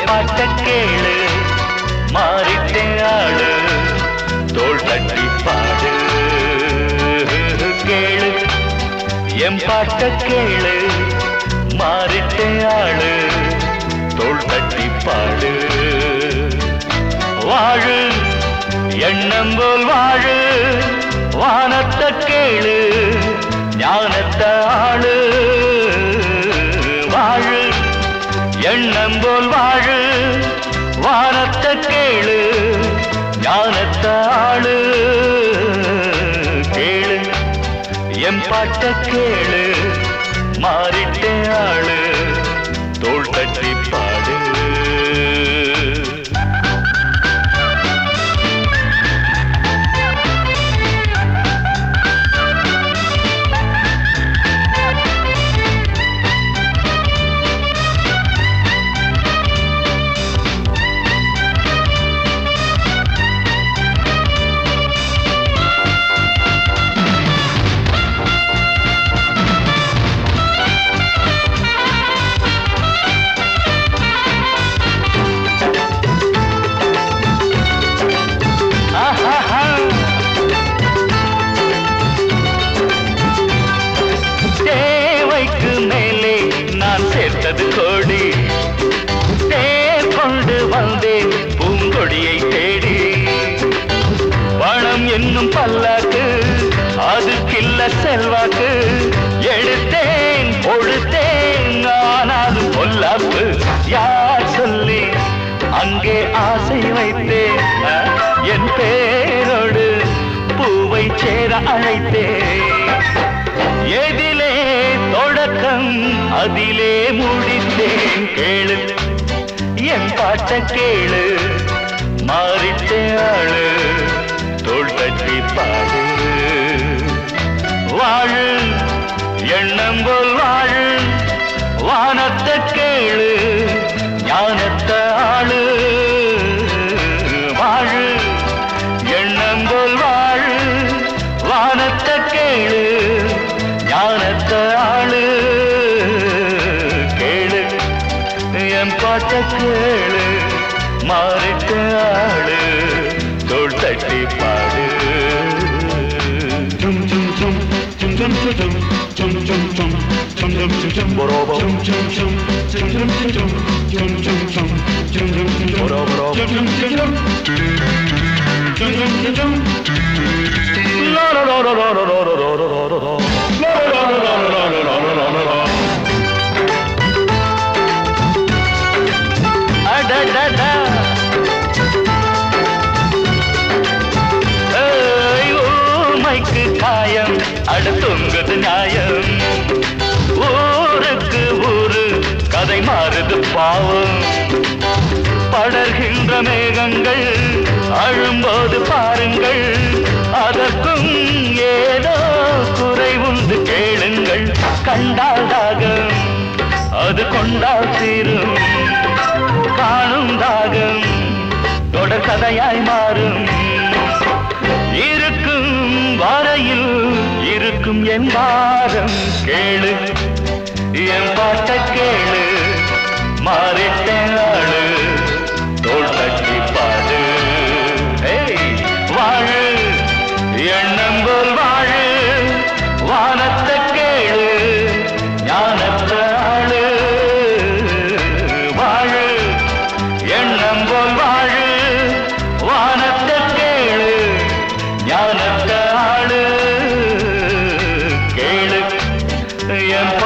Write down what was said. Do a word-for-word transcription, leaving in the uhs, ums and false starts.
பாட்ட கேளு மாறிட்டே ஆளு தோள் தட்டி பாடு கேளு எம் பாட்ட கேளு மாறிட்டே ஆளு தோள் தட்டி பாடு வாழு எண்ணம் போல் வாழு வானத்தை கேளு ஞானத்தை ஆளு வாழு எண்ணம் போல் வாழு வானத்தை கேளு ஞானத்தை ஆளு கேளு எம் பாட்ட கேளு மாறிட்டே ஆளு தோள் தட்டி பாடு கோடி தேர் கொண்டு வந்தேன் பூங்கொடியை தேடி பணம் என்னும் பல்லாக்கு அதுக்கில்ல செல்வாக்கு எடுத்தேன் கொடுத்தேன் ஆனாலும் பொல்லாப்பு யார் சொல்லி அங்கே ஆசை வைத்தேன் என் பேரோடு பூவை சேர அழைத்தேன் எதிலே தொடக்கம் அதிலே முடித்தேன் கேளு என் பாட்ட கேளு மாறிட்டே ஆளு தோள் தட்டி பாடு வாழு எண்ணம் போல் வாழு வானத்தை கேளு ஞானத்தை ஆளு வாழு எண்ணம் போல் வாழு வானத்தை கேளு ஞானத்தை ஆளு கேளு என் பாட்ட கேளு மாறிட்ட ஆளு தோள் தட்டி பாடு ஊமைக்கு காயம் அடுத்துங்குது நியாயம் ஊருக்கு ஊரு கதை மாறுது பாவம் படர்கின்ற மேகங்கள் அழும்போது பாருங்கள் அதற்கும் ஏதோ குறை உண்டு கேளுங்கள் கண்டால் தாகம் அது கொண்டால் தீரும் காணும் தாகம் தொடர் கதையாய் மாறும் இருக்கும் வரையில் இருக்கும் என் வாரம் கேளு என் பாட்ட கேளு மாறிட்டேன் ஆளு தோள் தட்டி பாடு வாழு எண்ணம் போல் வாழு வானத்தை கேளு ஞானத்தை ஆளு வாழு எண்ணம் போல் வாழு வானத்தை கேளு ஞானத்தை ஆளு கேளு என்